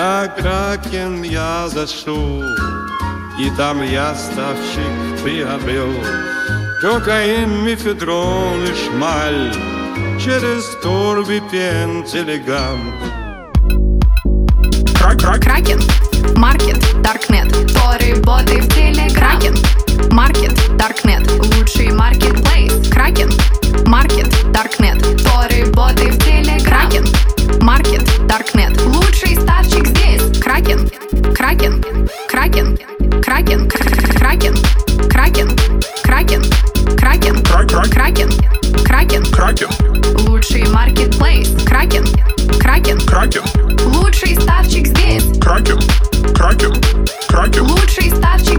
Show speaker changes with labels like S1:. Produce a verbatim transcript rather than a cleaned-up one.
S1: На Кракен я зашел, и там я ставчик приобрел. Кокаин, мефедрон и шмаль, через торби пен, телеграм.
S2: Кракен, маркет, даркнет, торы, боты в телеграм. Кракен, маркет, даркнет, лучший маркетплейс. Кракен, маркет, даркнет, торы, боты в телеграм. Кракен, маркет, даркнет, лучший ставчик здесь. Кракен, кракен, кракен, кракен, кракен, кракен, кракен, кракен, кракен, кракен,
S3: Кракен,
S2: лучший маркетплейс. Кракен, кракен,
S3: Кракен,
S2: лучший ставчик здесь.
S3: Кракен, Кракен, Кракен.
S2: Лучший ставчик